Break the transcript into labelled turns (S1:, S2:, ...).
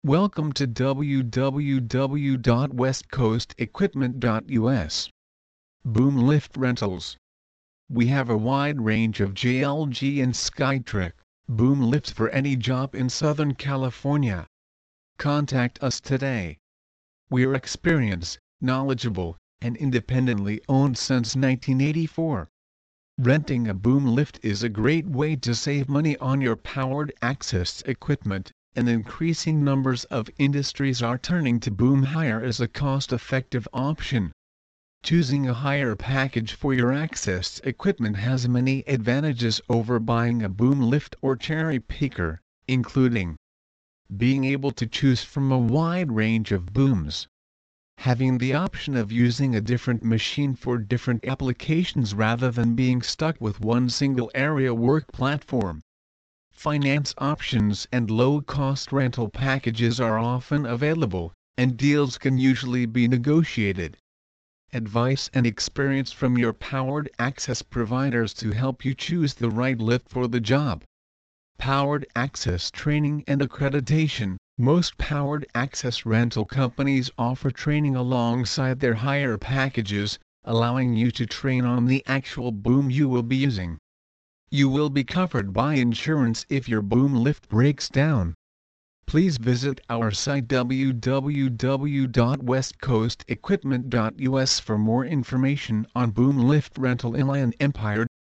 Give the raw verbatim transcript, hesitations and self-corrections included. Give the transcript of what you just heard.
S1: Welcome to w w w dot west coast equipment dot u s. Boom Lift Rentals. We have a wide range of J L G and Skytrek boom lifts for any job in Southern California. Contact us today. We're experienced, knowledgeable, and independently owned since nineteen eighty-four. Renting a boom lift is a great way to save money on your powered access equipment, and increasing numbers of industries are turning to boom hire as a cost-effective option. Choosing a hire package for your access equipment has many advantages over buying a boom lift or cherry picker, including being able to choose from a wide range of booms, having the option of using a different machine for different applications rather than being stuck with one single area work platform. Finance options and low-cost rental packages are often available, and deals can usually be negotiated. Advice and experience from your powered access providers to help you choose the right lift for the job. Powered access training and accreditation. Most powered access rental companies offer training alongside their hire packages, allowing you to train on the actual boom you will be using. You will be covered by insurance if your boom lift breaks down. Please visit our site w w w dot west coast equipment dot u s for more information on boom lift rental Inland Empire.